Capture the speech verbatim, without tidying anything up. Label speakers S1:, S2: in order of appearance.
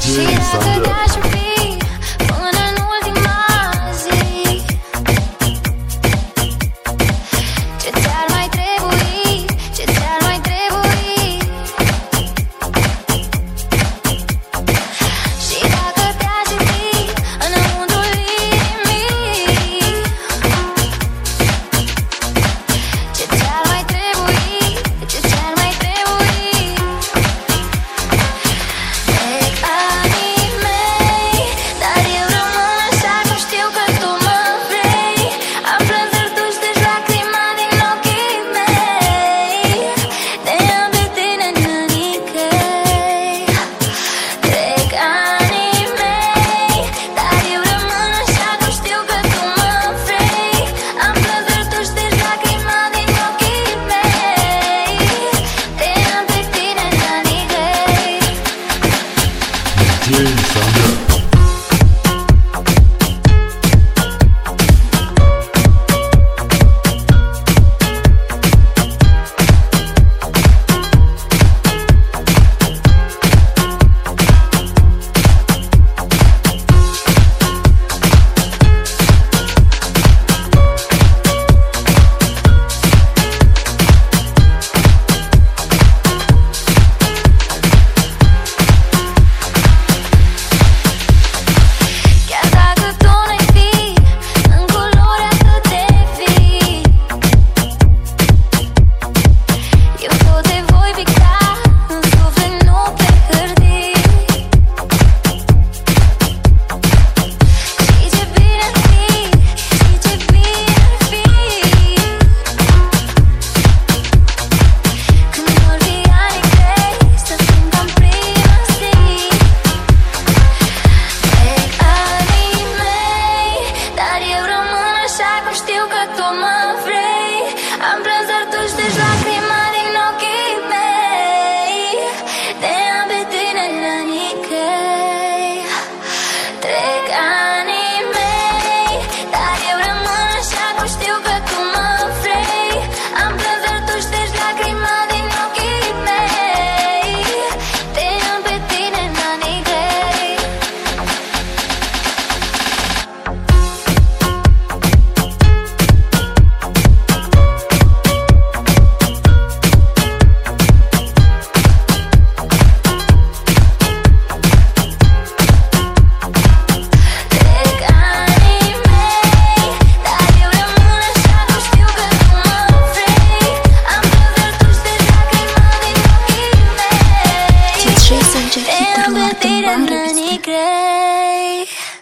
S1: Și dacă te-aș iubi până în ultima zi, ce ți-ar mai trebui, ce ți-ar mai trebui? Și dacă te-aș iubi înăuntrul inimii, ce ți-ar mai trebui, ce ți-ar mai trebui? Trec anii mei, dar eu rămân așa cum știu că tu mă vrei. Am plânsuri duși de lacrima din ochii mei, te-am pe tine nănicăi. Trec anii mei, dar eu rămân așa cum știu că tu mă vrei. Am plânsuri duși de lacrima din ochii mei, te-am pe tine nănicăi.
S2: D J Sandra.
S1: Chiar dacă tu n-ai fi în culori atât de vii, eu tot te voi picta în suflet, nu pe hârtii. Și ce bine ar fi, și ce bine ar fi, când vor fi ani grei să fim ca în prima zi. Trec anii mei, dar eu rămân așa cum știu că tu mă vrei. Am plânsuri duși de lacrima din ochii mei, te-am pe tine nănicăi. Trec anii mei, dar eu rămân așa cum știu că tu mă vrei. Am plânsuri duși de lacrima din ochii mei, te-am pe tine nănicăi. Trec anii mei, dar eu rămân așa cum știu că tu mă vrei. Am plânsuri duși de lacrima din ochii mei,
S3: D J Sanjay
S1: te-am
S3: featuring
S1: pe tine
S3: Martin Barber.
S1: nănicăi.